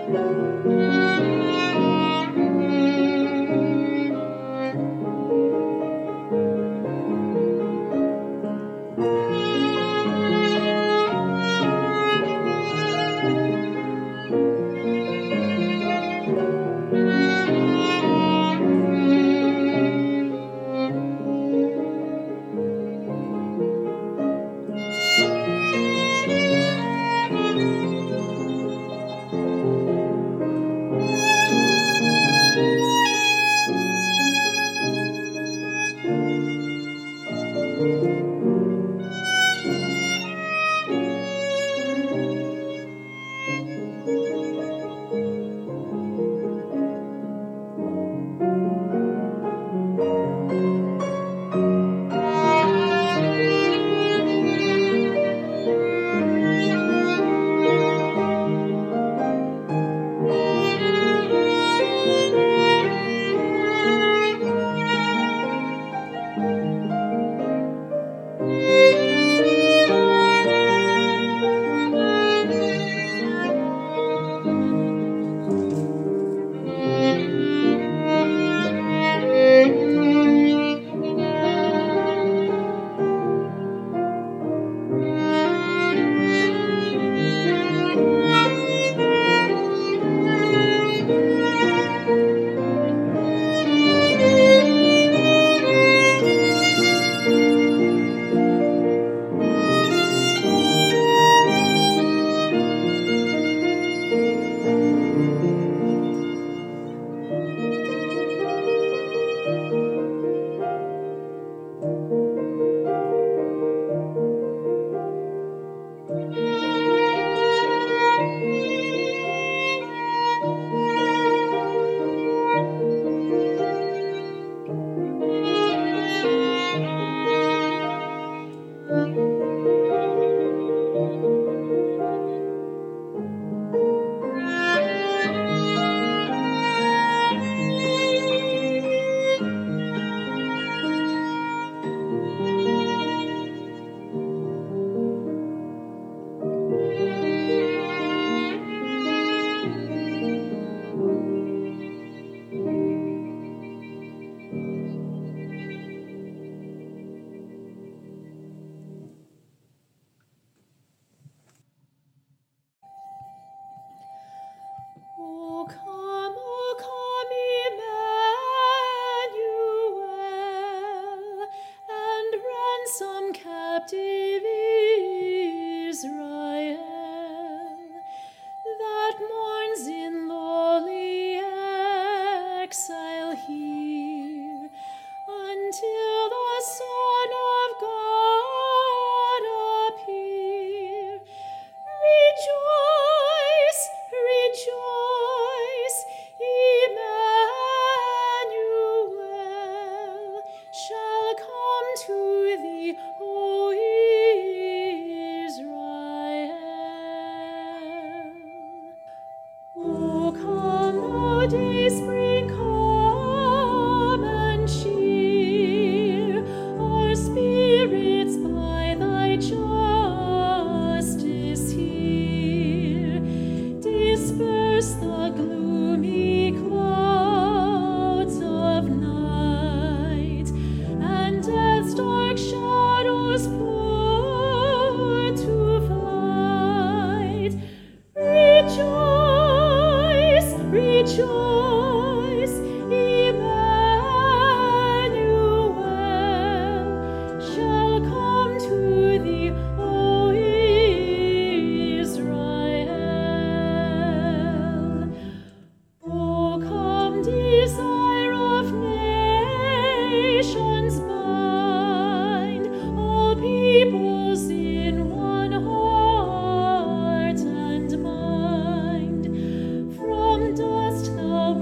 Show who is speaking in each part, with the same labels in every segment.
Speaker 1: From dust thou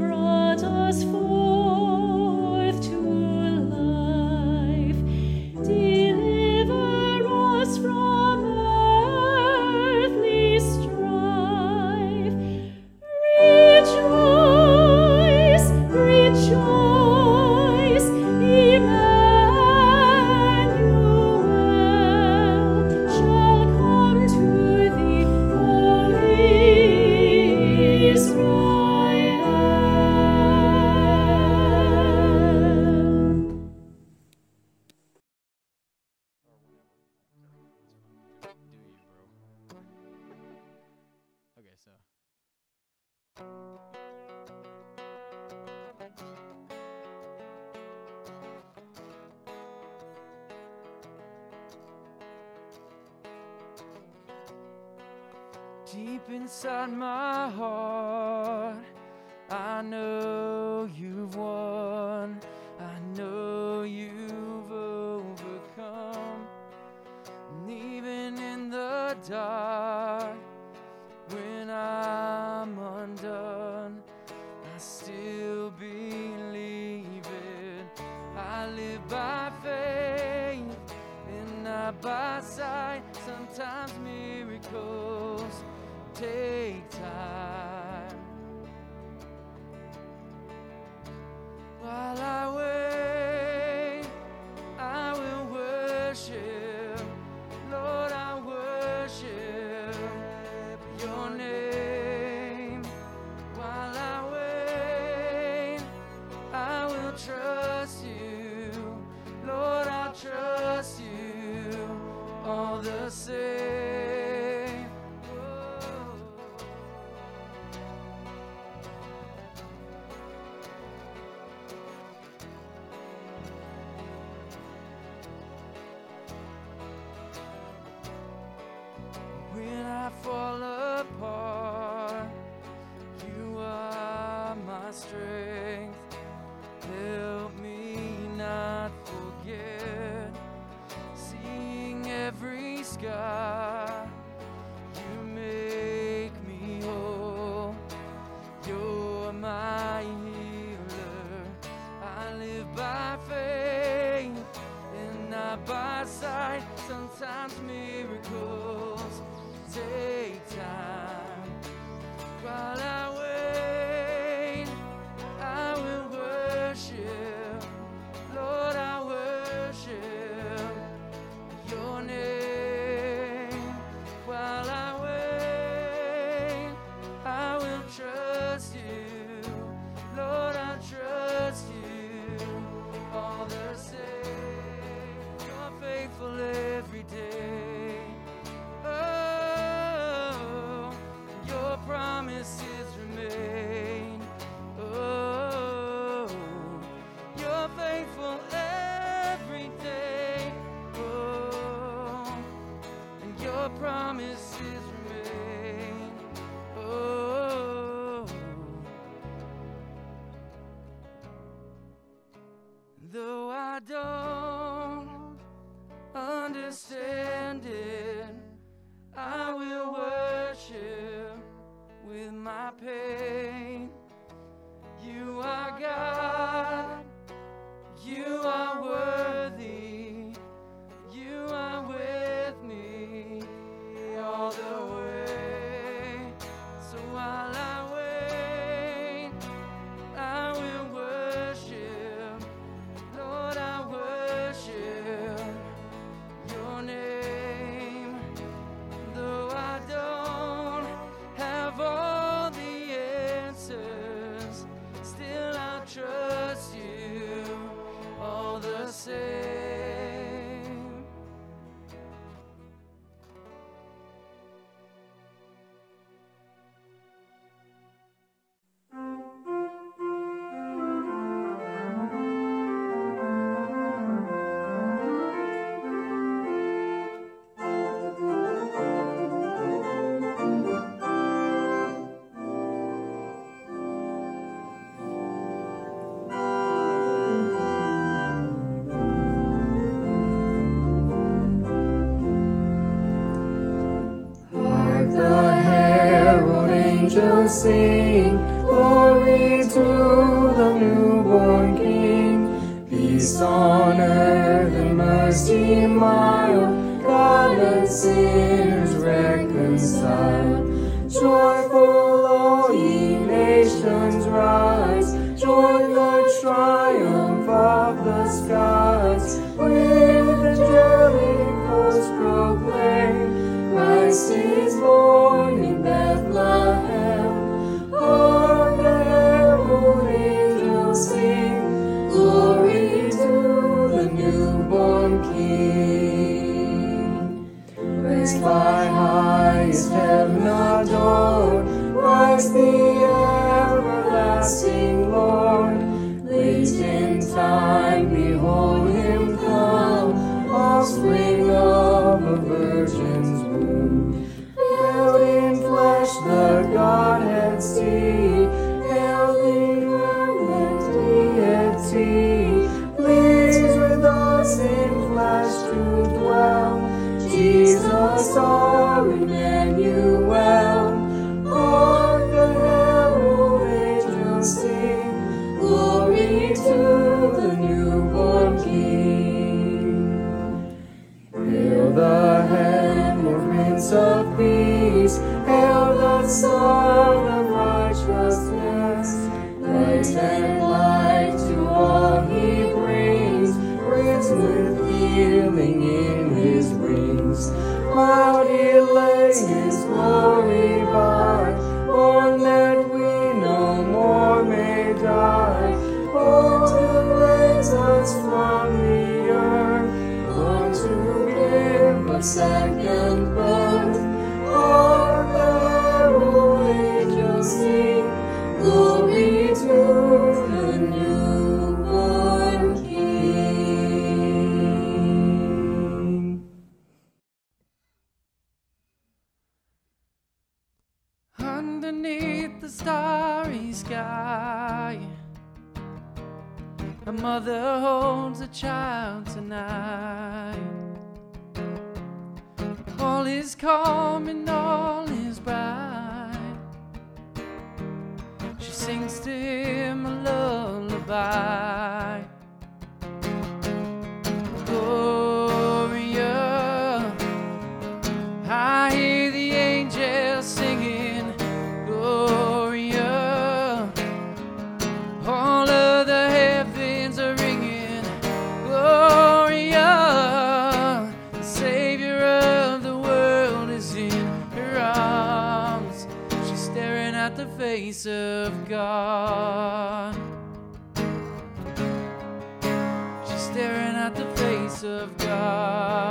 Speaker 1: Deep inside my heart, I know you've won. I know you've overcome. And even in the dark, when I'm undone, I still believe it. I live by faith and not by sight. Sometimes miracles take time. While I wait, I will worship. Lord, I worship your name. While I wait, I will trust you. Lord, I'll trust you all the same. When I fall apart, you are my strength. Help me not forget, seeing every scar, you make me whole. You're my healer. I live by faith and not by sight. Sometimes miracles take time. While I wait, I will worship. Lord, I worship your name. While I wait, I will trust you. Lord, I trust you all the same. You're faithful every day. Oh, your promises remain. Oh, you're faithful every day. Oh, and your promises remain. Oh, though I don't understand it, I will worship with my pain. You are God, you are worthy, you are with me all the way. So while I wait, I will worship. Lord, I worship your name. Though I don't have all the answers, still I'll trust you all the same.
Speaker 2: Hark the herald angels sing, glory to the newborn King. Peace on earth and mercy mild, God and sinners reconciled. Joyful all ye nations rise, join the triumph of the skies. With angelic hosts proclaim, Christ is born in Bethlehem. Hark the herald angels sing, glory to the newborn King. Praised by highest heaven adored, Christ the
Speaker 1: beneath the starry sky, a mother holds a child tonight. All is calm and all is bright. She sings to him a lullaby. Gloria, I hear the angels singing. Gloria, all of the heavens are ringing. Gloria, the Savior of the world is in her arms. She's staring at the face of God. She's staring at the face of God.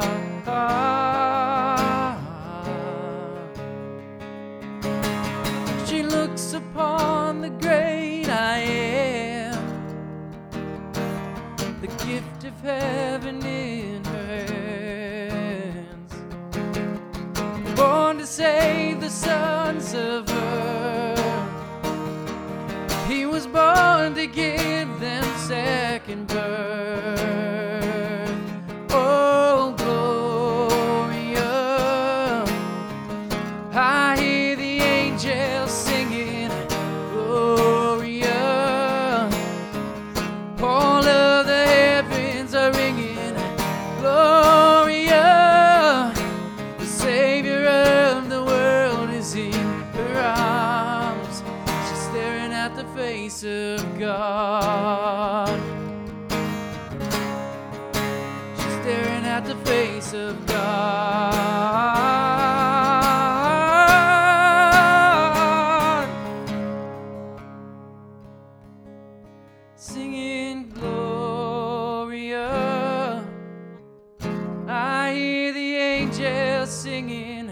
Speaker 1: She looks upon the great I am, the gift of heaven in her hands, born to save the sons of earth. He was born to give them second birth. Oh, Gloria, I hear the angels singing. Gloria, all of the heavens are ringing. Gloria, the Savior of the world is in her arms. She's staring at the face of God. She's staring at the face of God. Singing Gloria, I hear the angels singing.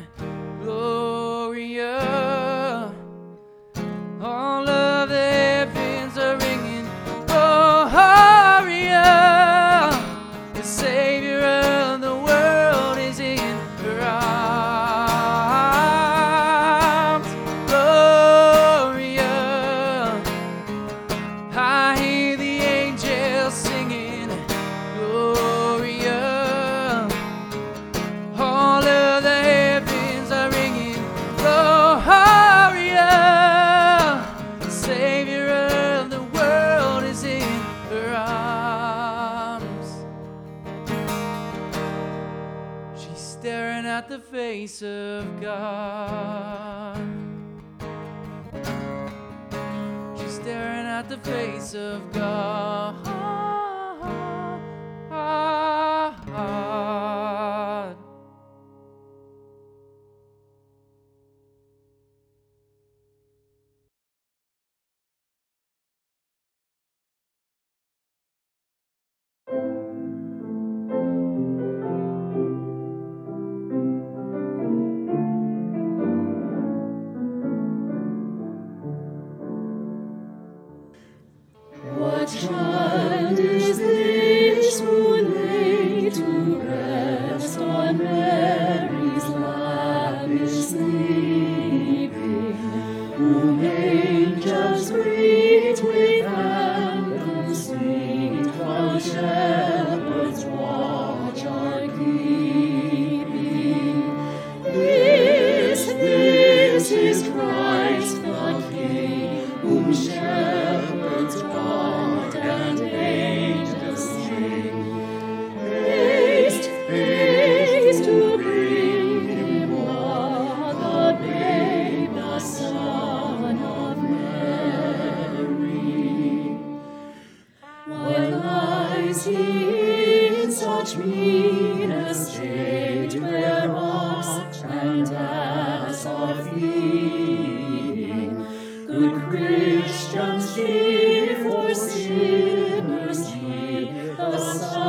Speaker 1: Gloria, all of the heavens are ringing. Gloria, the Savior of the world is in her arms. Gloria, I hear the angels singing. Gloria, all of the heavens are ringing. Gloria, the Savior of the world is in her arms. She's staring at the face of God. She's staring at the face of God.
Speaker 2: What child is this who lay to rest on Mary's lap is sleeping, whom angels greet with anthems sweet, while shepherds watch are keeping? This is Christ the King, whom shepherds guard and angels sing. Haste, haste to bring him what the babe, the Son of Mary. What lies he in such mean estate, where ox and ass are feeding? Good Christians, give for sinners need the